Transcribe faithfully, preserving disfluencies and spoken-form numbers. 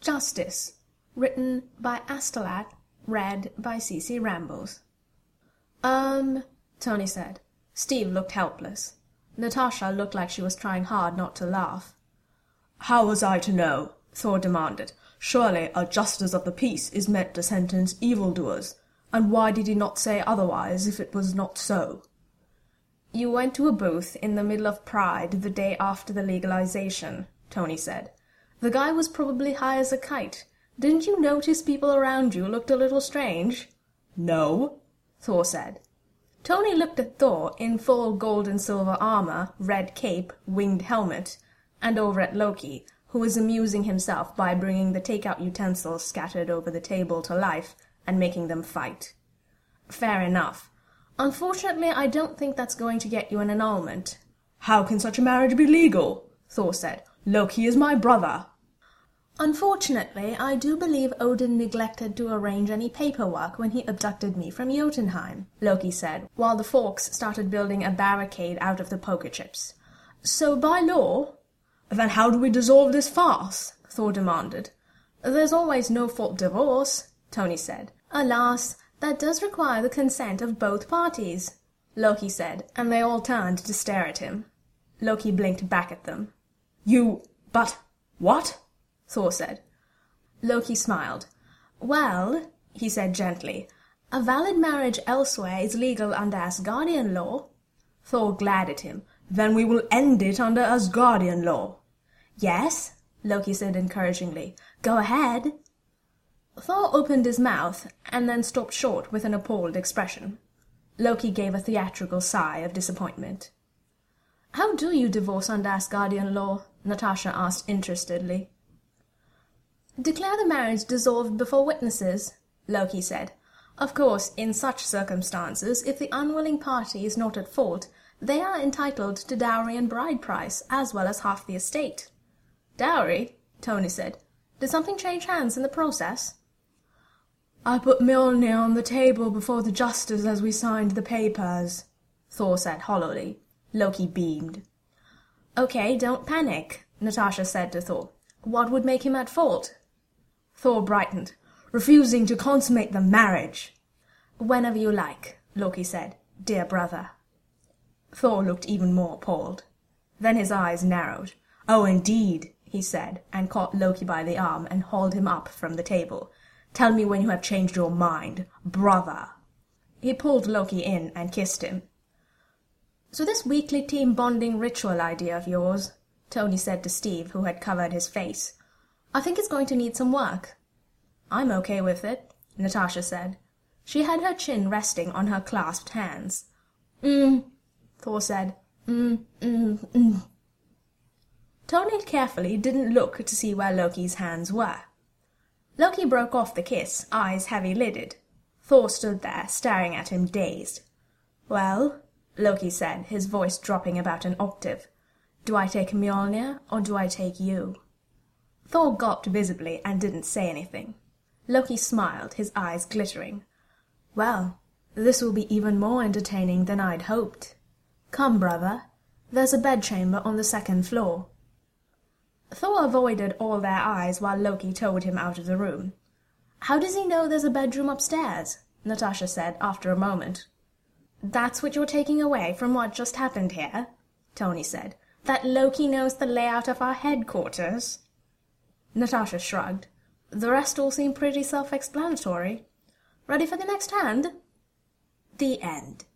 Justice, written by Astolat, read by C C Rambles. Um, Tony said. Steve looked helpless. Natasha looked like she was trying hard not to laugh. How was I to know? Thor demanded. Surely a justice of the peace is meant to sentence evildoers, and why did he not say otherwise if it was not so? You went to a booth in the middle of Pride the day after the legalization, Tony said. The guy was probably high as a kite. Didn't you notice people around you looked a little strange? No, Thor said. Tony looked at Thor in full gold and silver armor, red cape, winged helmet, and over at Loki, who was amusing himself by bringing the take-out utensils scattered over the table to life and making them fight. Fair enough. Unfortunately, I don't think that's going to get you an annulment. How can such a marriage be legal? Thor said. Loki is my brother. Unfortunately, I do believe Odin neglected to arrange any paperwork when he abducted me from Jotunheim, Loki said, while the Forks started building a barricade out of the poker chips. So by law... Then how do we dissolve this farce? Thor demanded. There's always no-fault divorce, Tony said. Alas, that does require the consent of both parties, Loki said, and they all turned to stare at him. Loki blinked back at them. You... but... what? Thor said. Loki smiled. Well, he said gently, a valid marriage elsewhere is legal under Asgardian law. Thor glared at him. Then we will end it under Asgardian law. Yes, Loki said encouragingly. Go ahead. Thor opened his mouth, and then stopped short with an appalled expression. Loki gave a theatrical sigh of disappointment. How do you divorce under Asgardian law? Natasha asked interestedly. Declare the marriage dissolved before witnesses, Loki said. Of course, in such circumstances, if the unwilling party is not at fault, they are entitled to dowry and bride price, as well as half the estate. Dowry? Tony said. Did something change hands in the process? I put Mjolnir on the table before the justice as we signed the papers, Thor said hollowly. Loki beamed. Okay, don't panic, Natasha said to Thor. What would make him at fault? Thor brightened. Refusing to consummate the marriage. Whenever you like, Loki said. Dear brother. Thor looked even more appalled. Then his eyes narrowed. Oh, indeed, he said, and caught Loki by the arm and hauled him up from the table. Tell me when you have changed your mind, brother. He pulled Loki in and kissed him. So this weekly team bonding ritual idea of yours, Tony said to Steve, who had covered his face. I think it's going to need some work. I'm okay with it, Natasha said. She had her chin resting on her clasped hands. Mm, Thor said. Mm, mm, mm. Tony carefully didn't look to see where Loki's hands were. Loki broke off the kiss, eyes heavy-lidded. Thor stood there, staring at him dazed. Well, Loki said, his voice dropping about an octave. Do I take Mjolnir, or do I take you? Thor gulped visibly and didn't say anything. Loki smiled, his eyes glittering. Well, this will be even more entertaining than I'd hoped. Come, brother. There's a bedchamber on the second floor. Thor avoided all their eyes while Loki towed him out of the room. How does he know there's a bedroom upstairs? Natasha said after a moment. That's what you're taking away from what just happened here? Tony said. That Loki knows the layout of our headquarters? Natasha shrugged. The rest all seem pretty self-explanatory. Ready for the next hand? The end.